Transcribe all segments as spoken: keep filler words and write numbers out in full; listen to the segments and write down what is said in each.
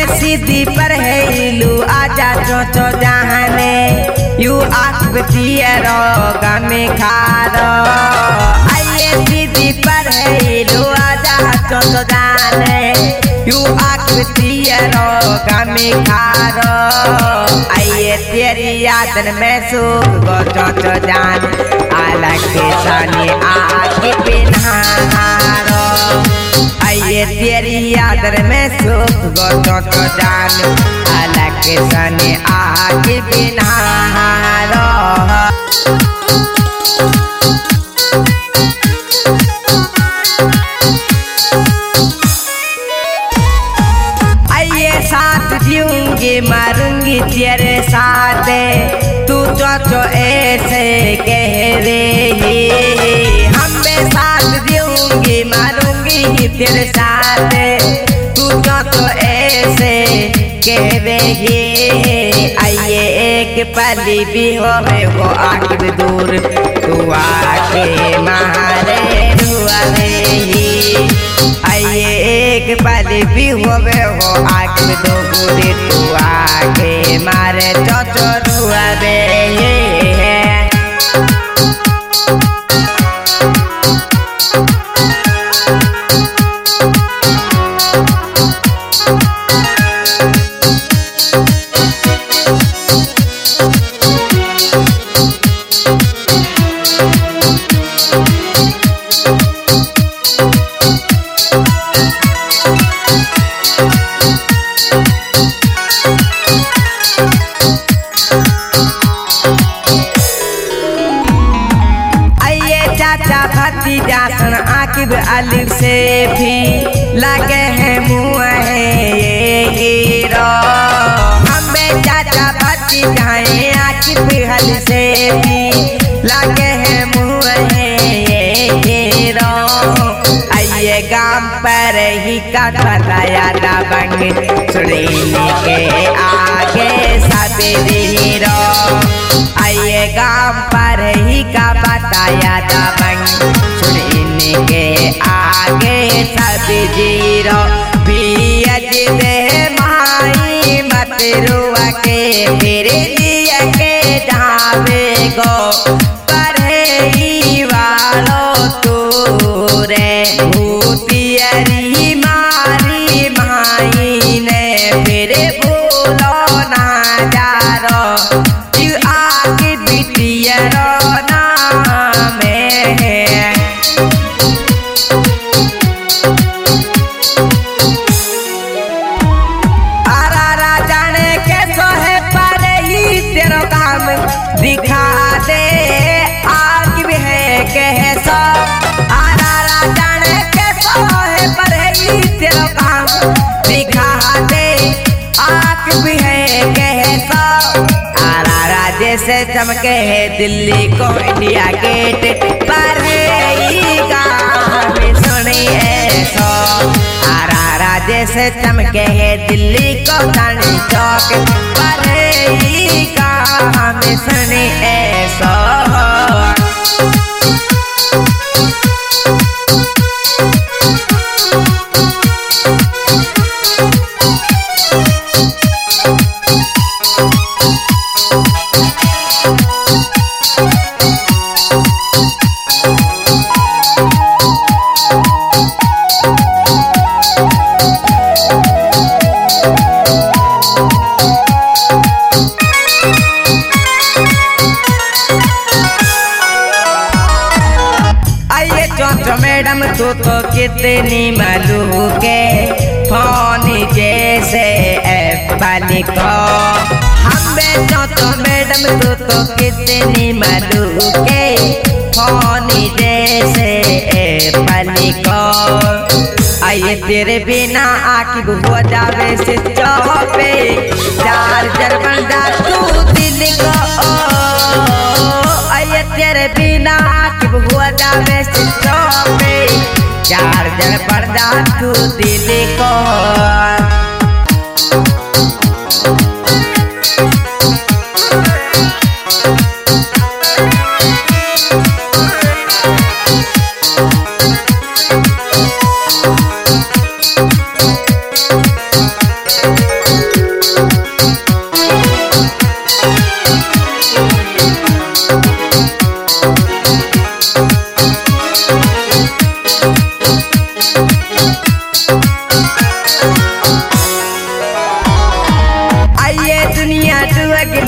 सीधी पर है इलू आजा चो चो जाने यू आकबतियर गमे खारो आइए सीधी पर है इलू आजा चो चो जाने यू आकबतियर गमे खारो आइए तेरी यादन में सुख गो चो चो जान अलग के सानी आके पिन्हारो आइए तेरी यादर में सुख गो चो चो जान अलग के सानी आके पिन्हारो साथ जीऊंगी मरूंगी तेरे साथ तू चो चो ऐसे कह रही हम मैं साथ जीऊंगी मरूंगी तेरे साथ तू चो चो ऐसे कह रही आइए एक पली भी होवे वो आखिर दूर तू आके मारे हुआ रही आइए एक पल भी होवे हो आगे दो बुरे तू आगे मारे चो रुआवे भतीजा सन आकिब अलिफ से भी लगे हैं मुँह है ये हीरो हमें चाचा भतीजा आकिब अलिफ से भी लगे हैं मुँह है ये हीरो आइए गांव पर ही का बताया दबंग सुरीली के आगे सब हीरो आइए गांव पर ही का बताया दबंग सुनने के आगे सब जीरो पियज दे माई मत रुआ के फिर लिया के जावे गो पढ़े वालो तू रे भूतियरी मारी माई ने फिर भूलो ना जा रो आगे बिटियरो दिखा दे आग भी है कैसा आरा राजाने कैसा है पर ही तेरा काम दिखा दे आग भी है कैसा आरा राजे से चमके है दिल्ली को इंडिया गेट पर ही गाँव सुनिए सो आरा राजे से चमके है दिल्ली को चांदनी चौक पर ही गाँव सुनी ऐसा मैडम तू तो कितनी मालूम के फोन जैसे एप्पल को हमें तो, तो मैडम तू तो कितनी मालूम के फोन जैसे एप्पल को आइए तेरे बिना आकिब हो जावे से चौपे चार्जर बन जा तू दिल को आइए तेरे बिना आकिब हो जावे से चौपे चार्जर पर जा तू दिल को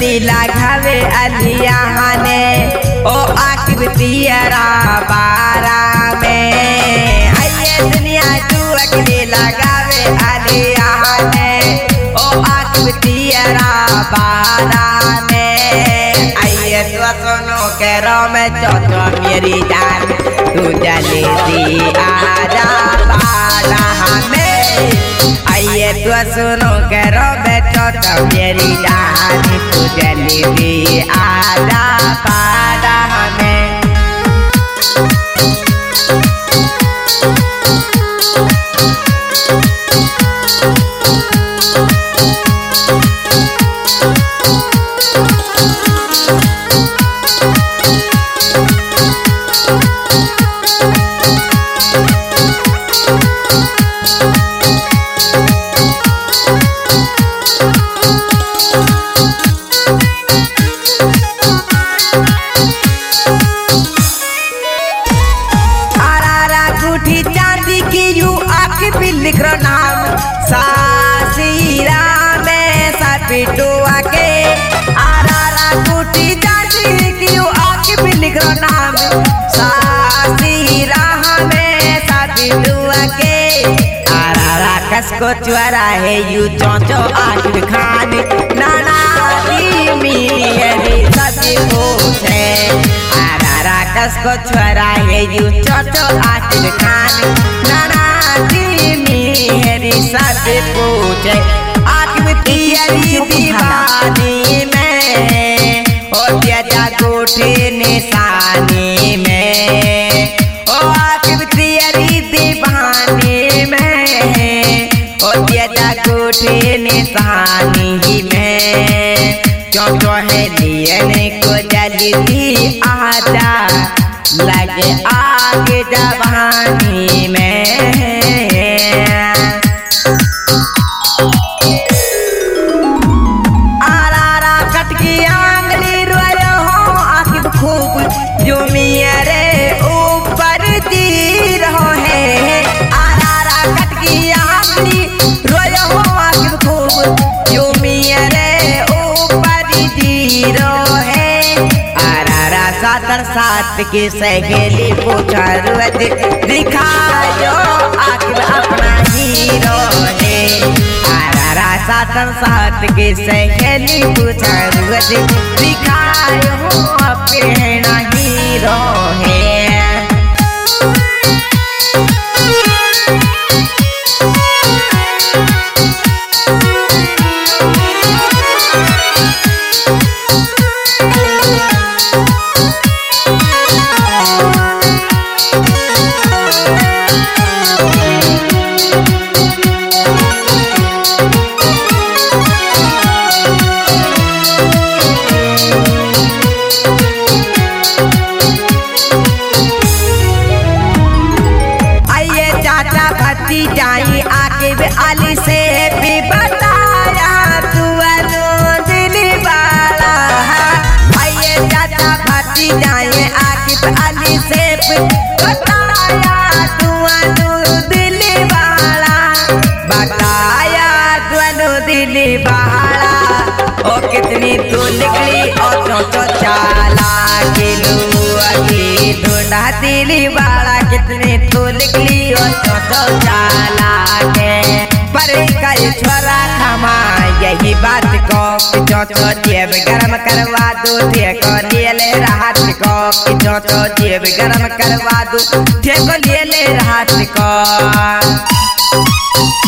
टिकली लगावे अलियाने ओ आकृतियरा बारा में आइए दुनिया तू अकेले लगावे अलियाने ओ आकृतियरा बारा में आइए तो सुनो करो मैं चौथो मेरी जान तू जले दी आजा बारा हमें आइए तो सुनो करो मैं चौथो मेरी जान तू जले दी आजा बारा हमें लिख रो नाम सासीरा में सपिटुआ के आरारा कुटी जाती क्यों आके भी लिख रो नाम सासीरा में सपिटुआ के आरारा कसको चुरा है यू चौचो आखिर खान नाना दी मेरी सभी पूछे आरारा कसको चुरा है यू चौचो आखिर खान नाना मेरी सब पूछे आकृतियरी दीवानी में ओ दिया कोठे निशानी में ओ आकृतियरी दीवानी में ओ दिया कोठे निशानी में क्यों कहे लिए को जल्दी आजा लगे आगे जवानी में जो मेरे ऊपर दी रहो है आरारा कटकी आंगली रोयो हो आखिर खूब जो मेरे ऊपर दी रहो है आरारा सातर सात की सहेली पूछा रुत दिखायो आखिर अपना हीरो है आरारा सातर सात की सहेली पूछा रुत दिखायो अपना हीरो है जाई आके भी आली से भी बताया तू अनु दिल वाला आइए चाचा भाती जाए आके भी आली से भी बताया तू अनु दिल वाला बताया तू अनु दिल वाला ओ कितनी तू निकली और चौचो चाला किलो अभी ढूंढा दिल वाला कितनी तू निकली और चौचो चाला के पर का छोरा खमा यही बात को चौचो जेब गरम करवा दो ठेको लिए ले राहत को चौचो जेब गरम करवा दो ठेको लिए ले राहत को